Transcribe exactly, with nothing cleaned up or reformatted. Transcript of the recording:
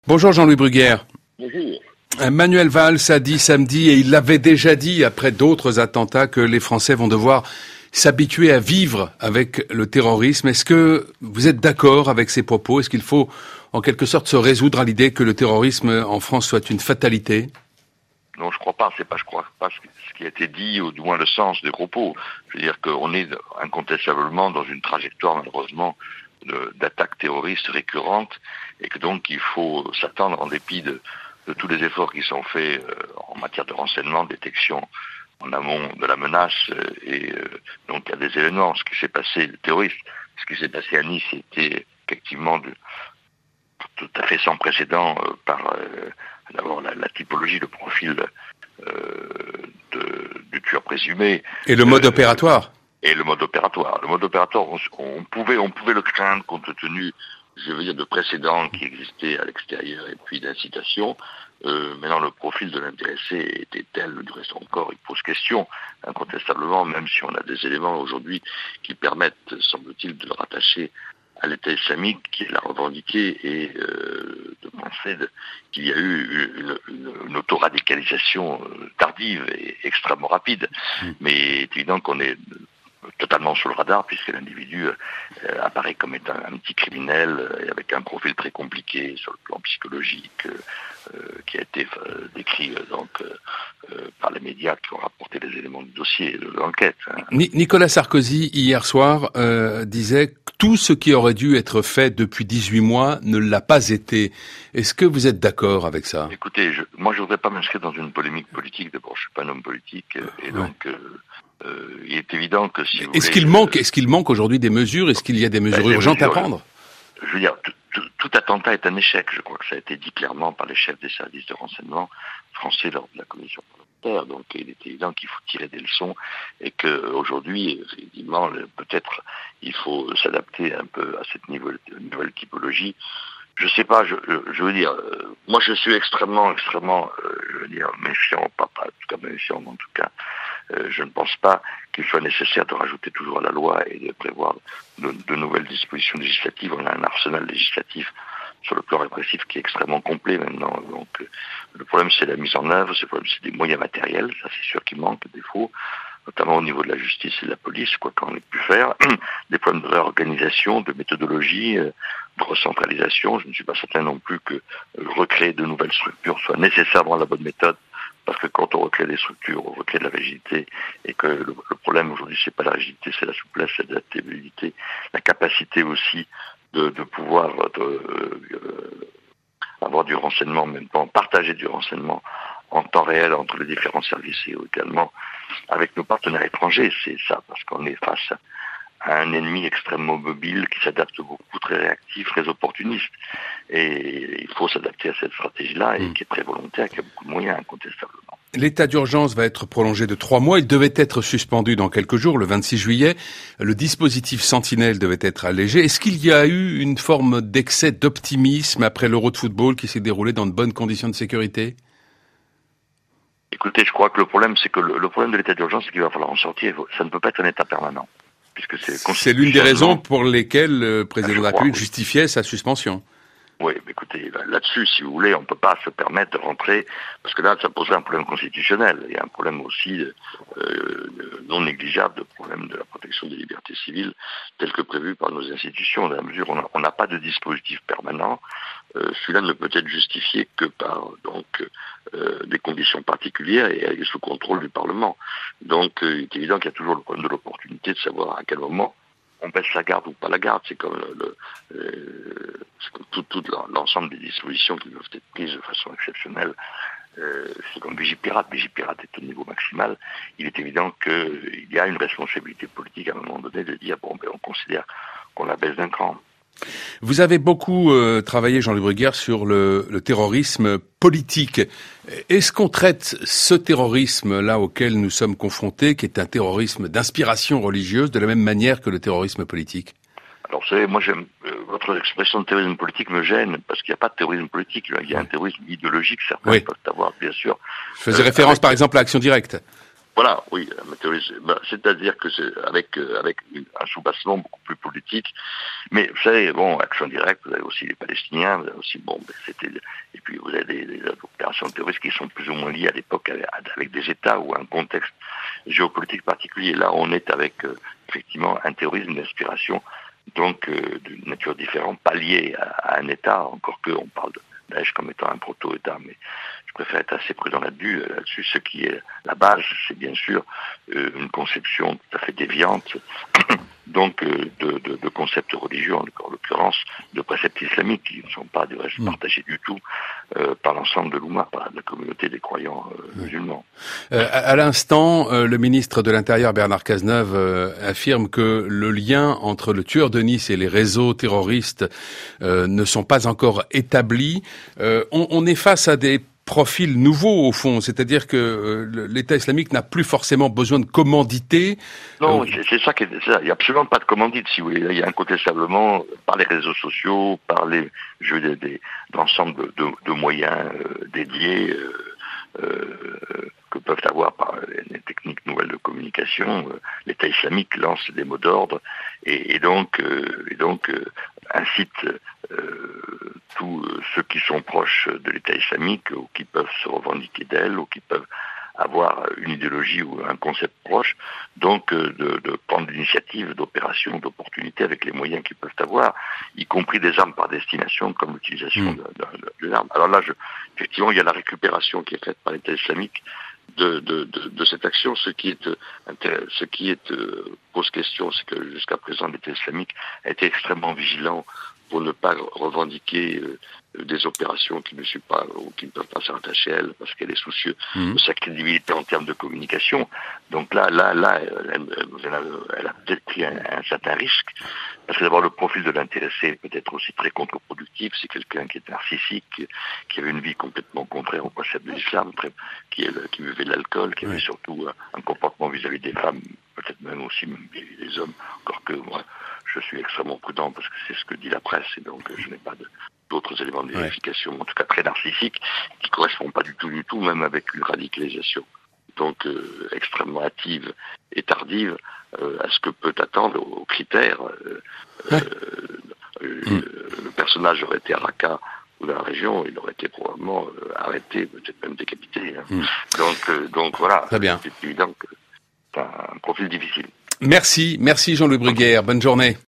Bonjour Jean-Louis Bruguière. Bonjour. Manuel Valls a dit samedi, et il l'avait déjà dit après d'autres attentats, que les Français vont devoir s'habituer à vivre avec le terrorisme. Est-ce que vous êtes d'accord avec ces propos? Est-ce qu'il faut en quelque sorte se résoudre à l'idée que le terrorisme en France soit une fatalité? Non, je crois pas. C'est pas, je crois pas ce qui a été dit, ou du moins le sens des propos. Je veux dire qu'on est incontestablement dans une trajectoire, malheureusement, de, d'attaques terroristes récurrentes, et que donc il faut s'attendre, en dépit de, de tous les efforts qui sont faits euh, en matière de renseignement, de détection en amont de la menace, euh, et euh, donc il y a des événements. Ce qui s'est passé, le terroriste, ce qui s'est passé à Nice était effectivement de, tout à fait sans précédent euh, par euh, d'abord la, la typologie, le profil euh, de, du tueur présumé. Et le mode euh, opératoire. Et le mode opératoire. Le mode opératoire, on, on pouvait, on pouvait le craindre compte tenu, je veux dire, de précédents qui existaient à l'extérieur et puis d'incitation. Euh, maintenant, le profil de l'intéressé était tel, du reste encore, il pose question, incontestablement, même si on a des éléments aujourd'hui qui permettent, semble-t-il, de le rattacher à l'État islamique, qui l'a revendiqué, et euh, de penser de, qu'il y a eu une, une, une autoradicalisation tardive et extrêmement rapide. Mmh. Mais il est évident qu'on est totalement sous le radar, puisque l'individu euh, apparaît comme étant un petit criminel, euh, avec un profil très compliqué sur le plan psychologique, euh, qui a été euh, décrit euh, donc euh, par les médias qui ont rapporté les éléments du dossier de l'enquête. Hein. Nicolas Sarkozy, hier soir, euh, disait que tout ce qui aurait dû être fait depuis dix-huit mois ne l'a pas été. Est-ce que vous êtes d'accord avec ça? Écoutez, je, moi je ne voudrais pas m'inscrire dans une polémique politique. D'abord, je ne suis pas un homme politique, et donc... Ouais. Euh, Euh, il est évident que si vous Est-ce voulez, qu'il manque, est-ce qu'il manque aujourd'hui des mesures? Est-ce qu'il y a des mesures ben, urgentes mesures, à prendre? Je veux dire, tout, tout, tout attentat est un échec. Je crois que ça a été dit clairement par les chefs des services de renseignement français lors de la commission parlementaire. Donc, il est évident qu'il faut tirer des leçons, et que aujourd'hui, effectivement, peut-être il faut s'adapter un peu à cette nouvelle, nouvelle typologie. Je sais pas, je, je veux dire, euh, moi je suis extrêmement, extrêmement, euh, je veux dire, méfiant, pas, pas en tout cas méfiant, mais en tout cas, euh, je ne pense pas qu'il soit nécessaire de rajouter toujours à la loi et de prévoir de, de nouvelles dispositions législatives. On a un arsenal législatif sur le plan répressif qui est extrêmement complet maintenant. Donc, euh, le problème c'est la mise en œuvre, c'est, le problème, c'est des moyens matériels, ça c'est sûr qu'il manque des défauts, notamment au niveau de la justice et de la police, quoi qu'on ait pu faire, des problèmes de réorganisation, de méthodologie, euh, de recentralisation. Je ne suis pas certain non plus que euh, recréer de nouvelles structures soit nécessairement la bonne méthode, parce que quand on recrée des structures, on recrée de la rigidité, et que le, le problème aujourd'hui c'est pas la rigidité, c'est la souplesse, c'est l'adaptabilité, la capacité aussi de, de pouvoir de, euh, avoir du renseignement, même pas partager du renseignement en temps réel entre les différents services, et également avec nos partenaires étrangers. C'est ça, parce qu'on est face à un ennemi extrêmement mobile, qui s'adapte beaucoup, très réactif, très opportuniste. Et il faut s'adapter à cette stratégie-là, et mmh. qui est très volontaire, qui a beaucoup de moyens, incontestablement. L'état d'urgence va être prolongé de trois mois. Il devait être suspendu dans quelques jours, le vingt-six juillet. Le dispositif Sentinelle devait être allégé. Est-ce qu'il y a eu une forme d'excès d'optimisme après l'Euro de football qui s'est déroulé dans de bonnes conditions de sécurité? Écoutez, je crois que le problème, c'est que le, le problème de l'état d'urgence, c'est qu'il va falloir en sortir. Ça ne peut pas être un état permanent, puisque c'est c'est l'une des raisons pour lesquelles le président de la République justifiait sa suspension. Oui, mais écoutez, là-dessus, si vous voulez, on ne peut pas se permettre de rentrer, parce que là, ça poserait un problème constitutionnel. Il y a un problème aussi euh, non négligeable, de problème de la protection des libertés civiles, tel que prévu par nos institutions. Dans la mesure où on n'a pas de dispositif permanent, euh, celui-là ne peut être justifié que par donc euh, des conditions particulières et sous contrôle du Parlement. Donc, euh, il est évident qu'il y a toujours le problème de l'opportunité de savoir à quel moment on baisse la garde ou pas la garde. C'est comme le, le euh, c'est comme tout, tout l'ensemble des dispositions qui doivent être prises de façon exceptionnelle. Euh, c'est comme Vigipirate. Vigipirate est au niveau maximal. Il est évident qu'il y a une responsabilité politique à un moment donné de dire bon, ben on considère qu'on la baisse d'un cran. Vous avez beaucoup euh, travaillé, Jean-Louis Bruguière, sur le, le terrorisme politique. Est-ce qu'on traite ce terrorisme-là auquel nous sommes confrontés, qui est un terrorisme d'inspiration religieuse, de la même manière que le terrorisme politique? Alors, vous savez, moi, j'aime, euh, votre expression de terrorisme politique me gêne, parce qu'il n'y a pas de terrorisme politique. Il y a un terrorisme idéologique, certains oui. peuvent avoir, bien sûr. Je faisais euh, référence, avec... par exemple, à Action Directe. Voilà, oui, ben, c'est-à-dire que c'est avec euh, avec un soubassement beaucoup plus politique. Mais vous savez, bon, action directe, vous avez aussi les Palestiniens, vous avez aussi, bon, ben, c'était, et puis vous avez des, des opérations terroristes qui sont plus ou moins liées à l'époque avec, avec des États ou un contexte géopolitique particulier. Là, on est avec euh, effectivement un terrorisme d'inspiration, donc euh, d'une nature différente, pas lié à, à un État, encore que on parle de Daesh comme étant un proto-État, mais je préfère être assez prudent là-dessus. Là-dessus, ce qui est la base, c'est bien sûr euh, une conception tout à fait déviante, donc euh, de, de, de concepts religieux, en l'occurrence de préceptes islamiques, qui ne sont pas du reste partagés du tout euh, par l'ensemble de l'Oumma, par la communauté des croyants euh, musulmans. Euh, à, à l'instant, euh, le ministre de l'Intérieur, Bernard Cazeneuve, euh, affirme que le lien entre le tueur de Nice et les réseaux terroristes euh, ne sont pas encore établis. Euh, on, on est face à des profil nouveau au fond, c'est-à-dire que euh, l'État islamique n'a plus forcément besoin de commanditer. Non, euh... c'est, c'est ça qui est ça. Il n'y a absolument pas de commandite, si vous voulez. Il y a incontestablement, par les réseaux sociaux, par les jeux des, des, l'ensemble de, de, de moyens euh, dédiés euh, euh, que peuvent avoir par les techniques nouvelles de communication, euh, l'État islamique lance des mots d'ordre et, et donc, euh, et donc euh, incite euh, tous ceux qui sont proches de l'État islamique ou qui peuvent se revendiquer d'elle ou qui peuvent avoir une idéologie ou un concept proche, donc de, de prendre l'initiative d'opérations, d'opportunités avec les moyens qu'ils peuvent avoir, y compris des armes par destination comme l'utilisation mmh. de, de, de l'arme. Alors là, je, effectivement, il y a la récupération qui est faite par l'État islamique de, de, de, de cette action. Ce qui est, ce qui est, euh, pose question, c'est que jusqu'à présent, l'État islamique a été extrêmement vigilant pour ne pas revendiquer euh, des opérations qui ne suivent pas ou qui ne peuvent pas se rattacher à elle, parce qu'elle est soucieuse mmh. de sa crédibilité en termes de communication. Donc là, là, là, elle, elle, a, elle a peut-être pris un, un certain risque, parce que d'abord le profil de l'intéressé peut être aussi très contre-productif. C'est quelqu'un qui est narcissique, qui avait une vie complètement contraire au concept de l'islam, très, qui, qui buvait de l'alcool, qui avait oui. surtout un, un comportement vis-à-vis des femmes, peut-être même aussi vis-à-vis des hommes, encore que moi, je suis extrêmement prudent parce que c'est ce que dit la presse et donc je n'ai pas de, d'autres éléments de vérification, ouais. en tout cas très narcissiques, qui ne correspondent pas du tout, du tout, même avec une radicalisation donc euh, extrêmement hâtive et tardive euh, à ce que peut attendre aux critères. Euh, ouais. euh, mm. Le personnage aurait été à Raqqa ou dans la région, il aurait été probablement euh, arrêté, peut-être même décapité. Hein. Mm. Donc, euh, donc voilà, très bien. C'est évident que c'est un profil difficile. Merci, merci Jean-Louis Bruguière, bonne journée.